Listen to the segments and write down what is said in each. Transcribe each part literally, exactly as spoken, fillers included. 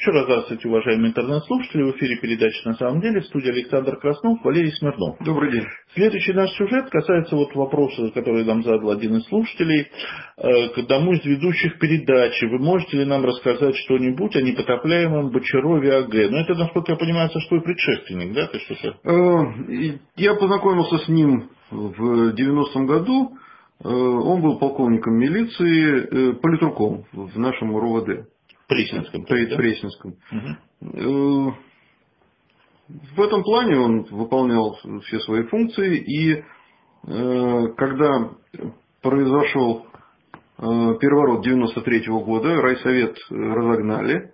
Еще раз здравствуйте, уважаемые интернет-слушатели. В эфире передачи «На самом деле». В студии Александр Краснов, Валерий Смирнов. Добрый день. Следующий наш сюжет касается вот вопроса, который нам задал один из слушателей, к одному из ведущих передачи. Вы можете ли нам рассказать что-нибудь о непотопляемом Бочарове А Г? Ну, это, насколько я понимаю, свой предшественник, да? Ты что-то... Я познакомился с ним в девяностом году. Он был полковником милиции, политруком в нашем РОВД. Пресненском. Да? Пресненском. Угу. В этом плане он выполнял все свои функции. И когда произошел переворот девяносто третьего года, райсовет разогнали,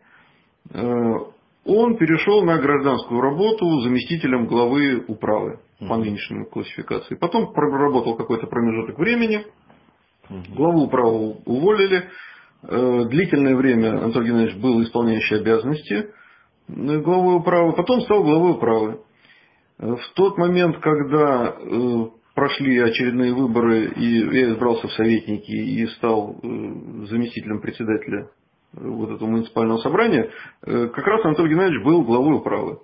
он перешел на гражданскую работу заместителем главы управы по нынешней классификации. Потом проработал какой-то промежуток времени, главу управы уволили. Длительное время Анатолий Геннадьевич был исполняющий обязанности главы управы, потом стал главой управы. В тот момент, когда прошли очередные выборы, и я избрался в советники и стал заместителем председателя вот этого муниципального собрания, как раз Анатолий Геннадьевич был главой управы.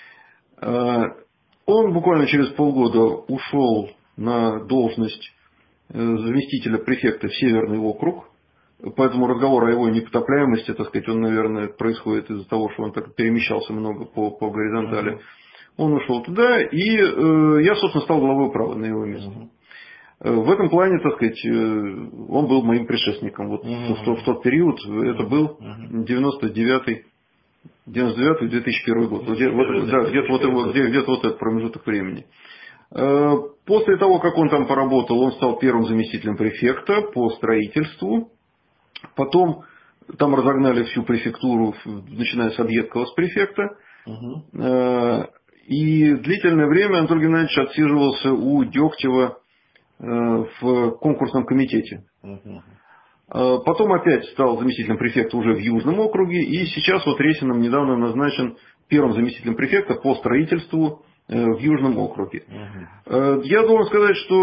Он буквально через полгода ушел на должность заместителя префекта в Северный округ. Поэтому разговор о его непотопляемости, так сказать, он, наверное, происходит из-за того, что он так перемещался много по, по горизонтали. Uh-huh. Он ушел туда, и э, я, собственно, стал главой управы на его место. Uh-huh. В этом плане, так сказать, он был моим предшественником. Вот uh-huh. в, в тот период, это был девяносто девятый, девяносто девятый две тысячи первый год. Где, вот, да, где-то, вот, где, где-то вот этот промежуток времени. После того, как он там поработал, он стал первым заместителем префекта по строительству. Потом там разогнали всю префектуру, начиная с Объедкова, с префекта. Uh-huh. И длительное время Анатолий Геннадьевич отсиживался у Дегтева в конкурсном комитете. Uh-huh. Потом опять стал заместителем префекта уже в Южном округе. И сейчас вот Ресиным недавно назначен первым заместителем префекта по строительству в Южном округе. Uh-huh. Я должен сказать, что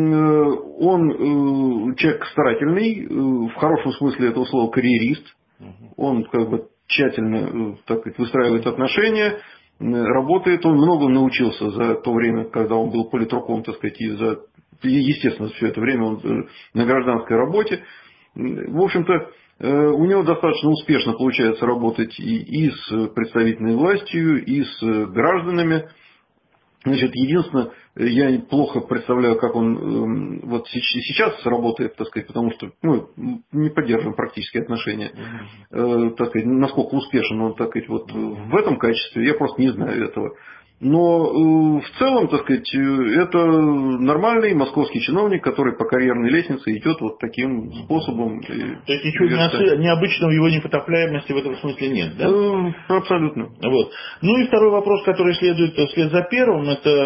он человек старательный, в хорошем смысле этого слова карьерист. Uh-huh. Он как бы тщательно, так сказать, выстраивает отношения, работает. Он много научился за то время, когда он был политруком, так сказать, и за, естественно, все это время он на гражданской работе. В общем-то, у него достаточно успешно получается работать и, и с представительной властью, и с гражданами. Значит, единственное, я плохо представляю, как он э, вот сейчас работает, так сказать, потому что ну, не поддерживаем практически отношения. Э, так сказать, насколько успешен он, так сказать, вот в этом качестве, я просто не знаю этого. Но э, в целом, так сказать, это нормальный московский чиновник, который по карьерной лестнице идет вот таким способом. То есть ничего необычного в его непотопляемости в этом смысле нет, да? Э, абсолютно. Вот. Ну и второй вопрос, который следует вслед за первым,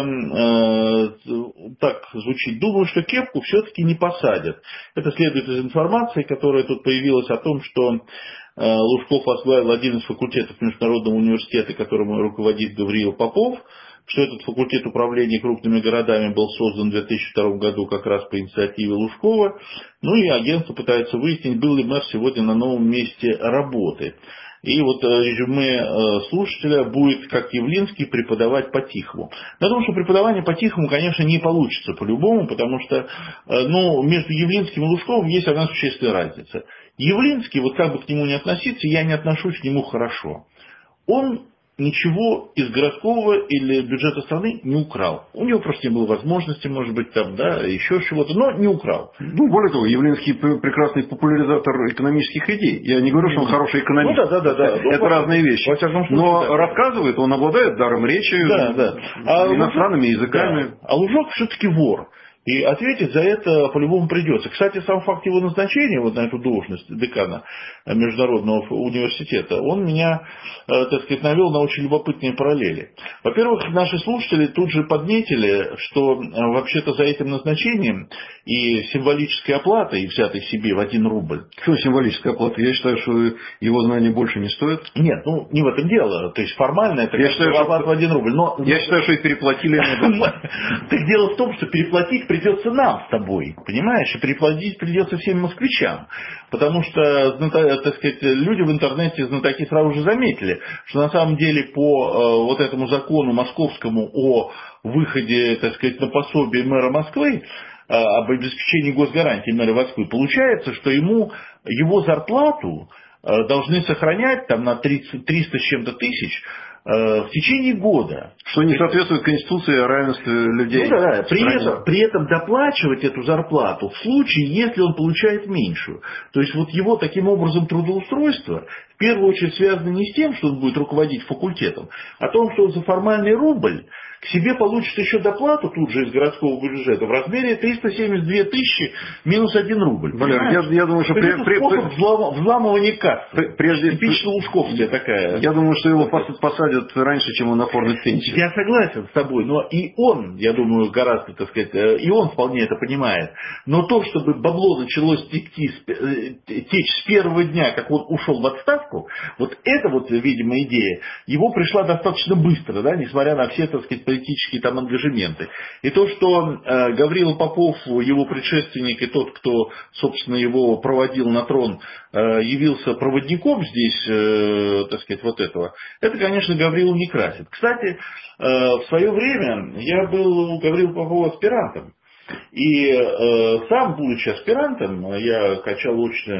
это э, так звучит. Думаю, что кепку все-таки не посадят. Это следует из информации, которая тут появилась о том, что Лужков возглавил один из факультетов Международного университета, которому руководит Гавриил Попов, что этот факультет управления крупными городами был создан в две тысячи втором году как раз по инициативе Лужкова. Ну и агентство пытается выяснить, был ли мэр сегодня на новом месте работы. И вот резюме слушателя будет, как Явлинский, преподавать по-тихому. Я думаю, что преподавание по-тихому, конечно, не получится по-любому, потому что ну, между Явлинским и Лужковым есть одна существенная разница. Явлинский, вот как бы к нему ни относиться, я не отношусь к нему хорошо. Он ничего из городского или бюджета страны не украл. У него просто не было возможности, может быть, там, да, еще чего-то, но не украл. Ну, более того, Явлинский прекрасный популяризатор экономических идей. Я не говорю, что он хороший экономист. Ну, да, да, да, да. Это ну, разные вещи. Случае, но да. рассказывает, он обладает даром речи, да, да. А иностранными Лужок, языками. Да. А Лужок все-таки вор. И ответить за это по-любому придется. Кстати, сам факт его назначения вот на эту должность декана Международного университета, он меня, так сказать, навел на очень любопытные параллели. Во-первых, наши слушатели тут же подметили, что вообще-то за этим назначением и символической оплатой, взятой себе в один рубль. Что символическая оплата? Я считаю, что его знания больше не стоят. Нет, ну не в этом дело. То есть формально это оплата в один рубль. Но... Я считаю, что и переплатили. Так дело в том, что переплатить придется нам с тобой, понимаешь, и переплатить придется всем москвичам. Потому что, так сказать, люди в интернете, знатоки, сразу же заметили, что на самом деле по вот этому закону московскому о выходе, так сказать, на пособие мэра Москвы, об обеспечении госгарантии мэра Москвы, получается, что ему его зарплату должны сохранять там на тридцать, триста с чем-то тысяч в течение года. Что не соответствует Конституции о равенстве людей. Ну да, при этом, при этом доплачивать эту зарплату в случае, если он получает меньшую. То есть вот его таким образом трудоустройство в первую очередь связано не с тем, что он будет руководить факультетом, а том, что он за формальный рубль к себе получит еще доплату тут же из городского бюджета в размере триста семьдесят две тысячи минус один рубль. Валер, я, я думаю, что при, это при, способ при, взлом, взламывания кассы. Прежде, Типично лужковская такая. Я думаю, что его посадят раньше, чем он оформит пенсию. Я согласен с тобой, но и он, я думаю, гораздо, так сказать, и он вполне это понимает. Но то, чтобы бабло началось текти, течь с первого дня, как он ушел в отставку, вот эта вот, видимо, идея, его пришла достаточно быстро, да, несмотря на все, так сказать, политические там ангажементы. И то, что э, Гаврила Попов, его предшественник и тот, кто, собственно, его проводил на трон, э, явился проводником здесь, э, так сказать, вот этого, это, конечно, Гаврилу не красит. Кстати, э, в свое время я был у Гаврила Попова аспирантом. И э, сам, будучи аспирантом, я качал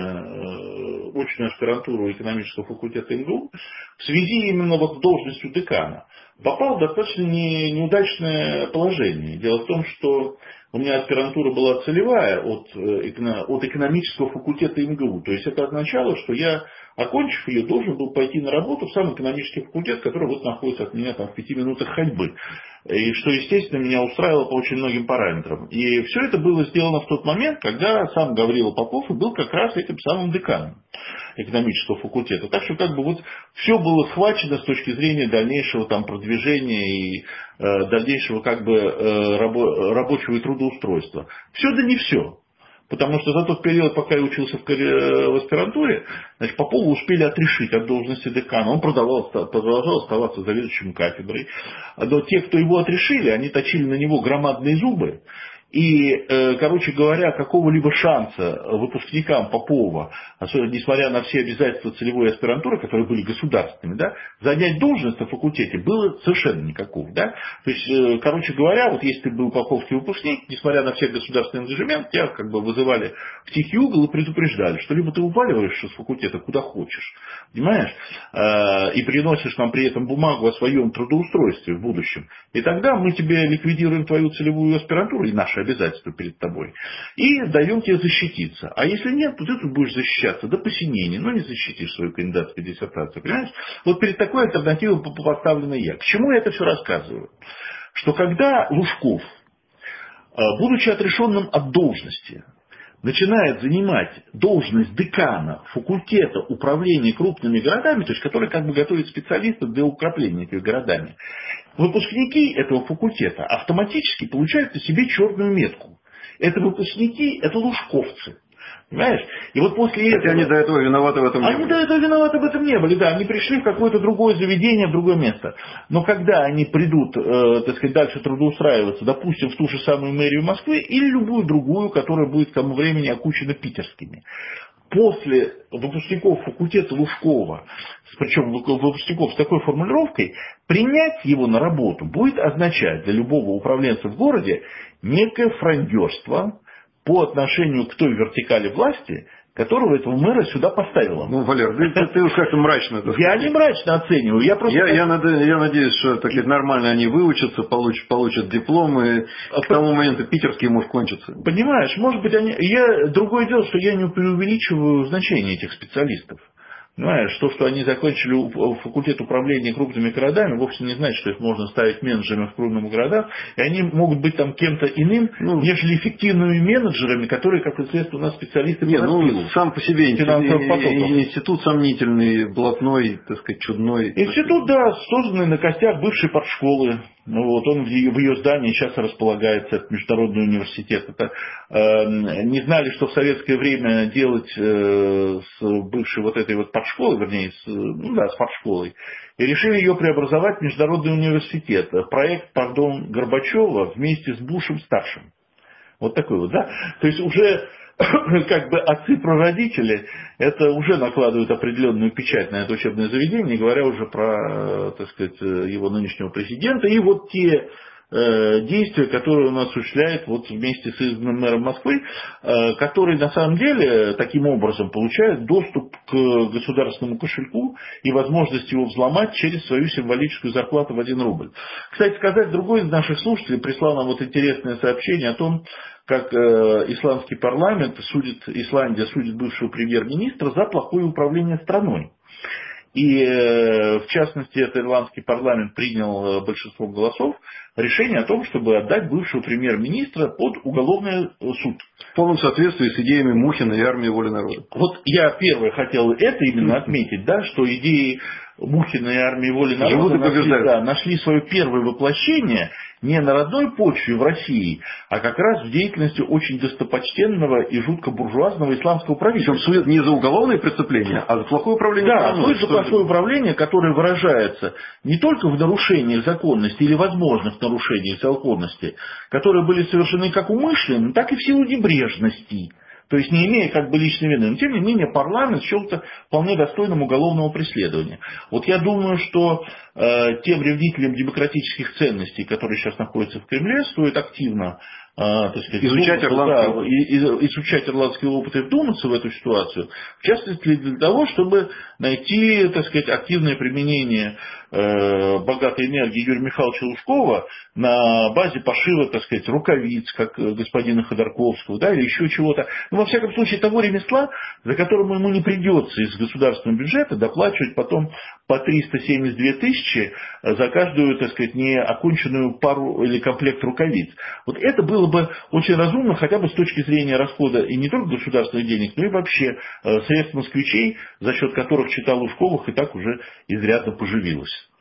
очную, э, очную аспирантуру экономического факультета эм гэ у в связи именно вот с должностью декана. Попал в достаточно не, неудачное положение. Дело в том, что у меня аспирантура была целевая от, от экономического факультета эм гэ у. То есть это означало, что я, окончив ее, должен был пойти на работу в сам экономический факультет, который вот находится от меня там в пяти минутах ходьбы. И что, естественно, меня устраивало по очень многим параметрам. И все это было сделано в тот момент, когда сам Гаврила Попов и был как раз этим самым деканом экономического факультета. Так что как бы вот все было схвачено с точки зрения дальнейшего там продвижения и э, дальнейшего как бы э, рабо- рабочего и трудоустройства. Все да не все. Потому что за тот период, пока я учился в, в аспирантуре, значит, Попова успели отрешить от должности декана. Он продолжал, продолжал оставаться заведующим кафедрой. Но те, кто его отрешили, они точили на него громадные зубы. И, короче говоря, какого-либо шанса выпускникам Попова, особенно несмотря на все обязательства целевой аспирантуры, которые были государственными, да, занять должность на факультете было совершенно никакого. Да? То есть, короче говоря, вот если ты был поповский выпускник, несмотря на все государственные ангажементы, тебя как бы вызывали в тихий угол и предупреждали, что либо ты упаливаешься с факультета куда хочешь, понимаешь, и приносишь нам при этом бумагу о своем трудоустройстве в будущем, и тогда мы тебе ликвидируем твою целевую аспирантуру и наши обязательства перед тобой, и даем тебе защититься. А если нет, то ты тут будешь защищаться до посинения, но не защитишь свою кандидатскую диссертацию. Понимаешь? Вот перед такой альтернативой поставлена я. К чему я это все рассказываю? Что когда Лужков, будучи отрешенным от должности, начинает занимать должность декана факультета управления крупными городами, то есть который как бы готовит специалистов для управления этими городами, выпускники этого факультета автоматически получают на себе черную метку. Это выпускники, это лужковцы. Понимаешь? И вот после Хотя этого... они до этого виноваты в этом не они были. Они до этого виноваты в этом не были, да. Они пришли в какое-то другое заведение, в другое место. Но когда они придут, э, так сказать, дальше трудоустраиваться, допустим, в ту же самую мэрию Москвы или любую другую, которая будет к тому времени окучена питерскими, после выпускников факультета Лужкова, причем выпускников с такой формулировкой, принять его на работу будет означать для любого управленца в городе некое фрондерство по отношению к той вертикали власти, которого этого мэра сюда поставила. Ну, Валер, ты, ты, ты уж как-то мрачно это Я не мрачно оцениваю. Я, просто... я, я, наде, я надеюсь, что так, нормально они выучатся, получат, получат дипломы, а к тому моменту питерский может кончиться. Понимаешь, может быть, они... Я... Другое дело, что я не преувеличиваю значение этих специалистов. Понимаешь, то, что они закончили факультет управления крупными городами, вовсе не значит, что их можно ставить менеджерами в крупных городах, и они могут быть там кем-то иным, ну, нежели эффективными менеджерами, которые, как известно, у нас специалисты не, по распилу. Ну, сам по себе институт, институт сомнительный, блатной, так сказать, чудной. Институт, да, созданный на костях бывшей партшколы. Ну, вот он в ее, в ее здании сейчас располагается, это международный университет. Это, э, не знали, что в советское время делать э, с бывшей вот этой вот партшколой, вернее, с, ну да, с партшколой, и решили ее преобразовать в международный университет. Проект, пардон, Горбачева вместе с Бушем-старшим. Вот такой вот, да? То есть уже как бы отцы-прародители, это уже накладывают определенную печать на это учебное заведение, не говоря уже про, так сказать, его нынешнего президента. И вот те действия, которые он осуществляет вот вместе с избранным мэром Москвы, который на самом деле таким образом получает доступ к государственному кошельку и возможность его взломать через свою символическую зарплату в один рубль. Кстати сказать, другой из наших слушателей прислал нам вот интересное сообщение о том, как исландский парламент судит, Исландия судит бывшего премьер-министра за плохое управление страной. И, в частности, этот ирландский парламент принял большинством голосов решение о том, чтобы отдать бывшего премьер-министра под уголовный суд. В полном соответствии с идеями Мухина и армии воли народа. Вот я первое хотел это именно отметить, да, что идеи Мухина и армии воли народа нашли, да, нашли свое первое воплощение не на родной почве в России, а как раз в деятельности очень достопочтенного и жутко буржуазного исламского правительства. Причем судят не за уголовные преступления, а за плохое управление. Да, судят за плохое управление, которое выражается не только в нарушениях законности или возможных нарушениях законности, которые были совершены как умышленно, так и в силу небрежности. То есть не имея как бы личной вины. Но тем не менее парламент счел-то вполне достойным уголовного преследования. Вот я думаю, что э, тем ревнителям демократических ценностей, которые сейчас находятся в Кремле, стоит активно э, так сказать, изучать, ирландский, да, и, и, изучать ирландский опыт и вдуматься в эту ситуацию. В частности для того, чтобы найти, так сказать, активное применение э, богатой энергии Юрия Михайловича Лужкова на базе пошива, так сказать, рукавиц, как господина Ходорковского, да, или еще чего-то. Но, во всяком случае, того ремесла, за которым ему не придется из государственного бюджета доплачивать потом по триста семьдесят две тысячи за каждую, так сказать, неоконченную пару или комплект рукавиц. Вот это было бы очень разумно, хотя бы с точки зрения расхода и не только государственных денег, но и вообще средств москвичей, за счет которых чита Лужковых и так уже изрядно поживилась.